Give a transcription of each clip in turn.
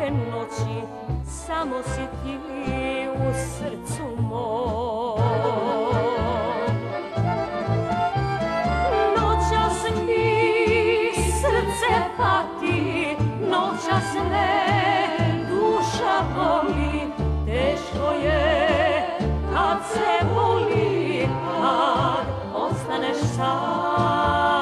ove noći samo si ti u srcu mom. Noćas mi srce pati, noćas me duša boli, teško je kad se voli, kad ostaneš sam.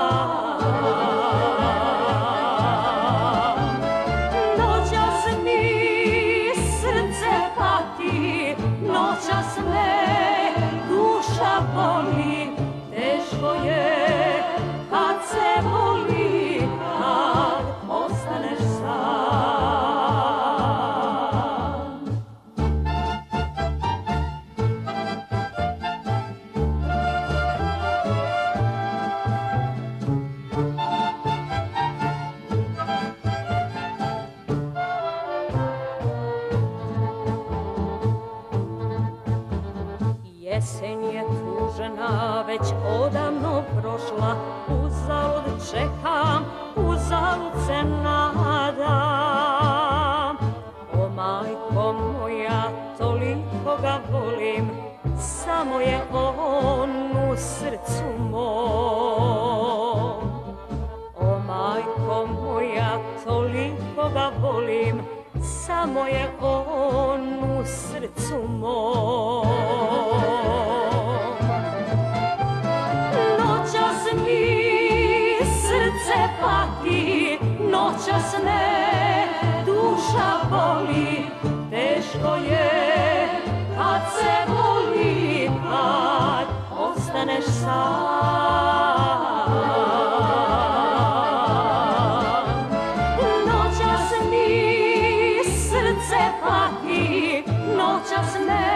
Noćas mi srce pati, noćas me duša boli, teško je kad se voli, kad ostaneš sam. Jesen je tužna, već odavno prošla, uzalud čekam, uzalud se nadam. O majko moja, toliko ga volim, samo je on u srcu mom. O majko moja, toliko ga volim, samo je on u srcu mom. Noćas mi srce pati, noćas me duša boli, teško je kad se voli, kad ostaneš sam. Noćas mi srce pati, noćas me